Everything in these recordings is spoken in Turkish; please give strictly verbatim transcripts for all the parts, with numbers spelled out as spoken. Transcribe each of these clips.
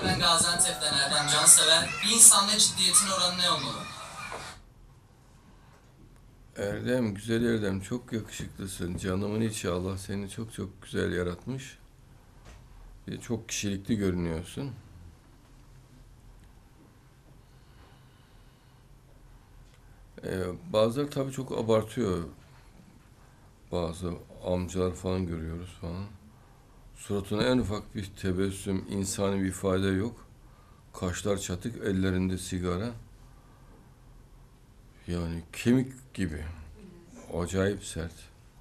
Ben Gaziantep'ten Erdem Cansever. Bir insanda ciddiyetin oranı ne olmalı? Erdem, güzel Erdem, çok yakışıklısın. Canımın içi, Allah seni çok çok güzel yaratmış. Ve çok kişilikli görünüyorsun. Ee, bazıları tabii çok abartıyor. Bazı amcalar falan görüyoruz falan. Suratına en ufak bir tebessüm, insani bir ifade yok. Kaşlar çatık, ellerinde sigara. Yani kemik gibi. Acayip sert.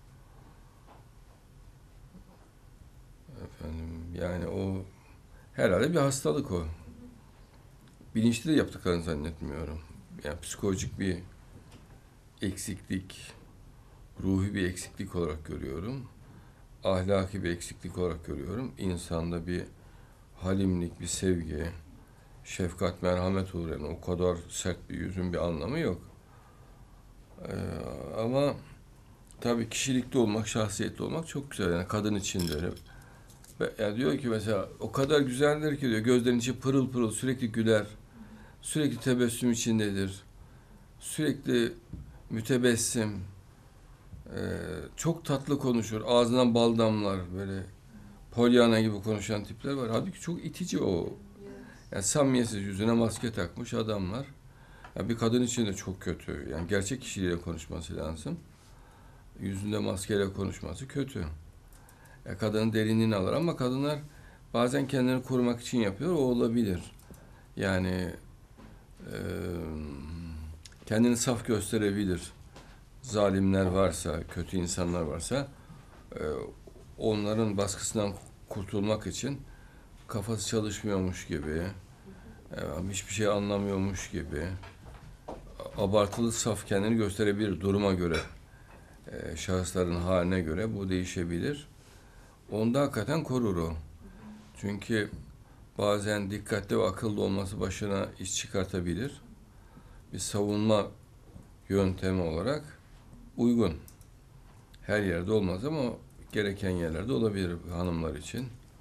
Efendim, yani o herhalde bir hastalık o. Bilinçli de yaptıklarını zannetmiyorum. Yani psikolojik bir eksiklik, ruhi bir eksiklik olarak görüyorum. Ahlaki bir eksiklik olarak görüyorum. İnsanda bir halimlik, bir sevgi, şefkat, merhamet olur. Yani o kadar sert bir yüzün bir anlamı yok. Ee, ama tabii kişilikli olmak, şahsiyetli olmak çok güzel. Yani kadın için de öyle. Ve yani diyor ki mesela o kadar güzeldir ki diyor, gözlerinin içi pırıl pırıl, sürekli güler, sürekli tebessüm içindedir, sürekli mütebessim, Ee, çok tatlı konuşur, ağzından bal damlar, böyle Pollyanna gibi konuşan tipler var. Halbuki çok itici o. Yani samimiyetsiz, yüzüne maske takmış adamlar. Yani bir kadın için de çok kötü. Yani gerçek kişiliğiyle konuşması lazım. Yüzünde maskeyle konuşması kötü. Yani kadının derinliğini alır ama kadınlar bazen kendini korumak için yapıyor. O olabilir. Yani e, kendini saf gösterebilir. Zalimler varsa, kötü insanlar varsa e, onların baskısından kurtulmak için kafası çalışmıyormuş gibi, e, hiçbir şey anlamıyormuş gibi, abartılı saf kendini gösterebilir duruma göre, e, şahısların haline göre bu değişebilir. Onda hakikaten korur o. Çünkü bazen dikkatli ve akıllı olması başına iş çıkartabilir. Bir savunma yöntemi olarak uygun. Her yerde olmaz ama gereken yerlerde olabilir hanımlar için.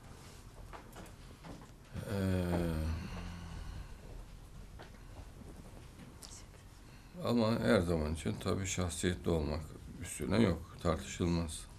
Ee, ama her zaman için tabii şahsiyetli olmak üstüne yok, tartışılmaz.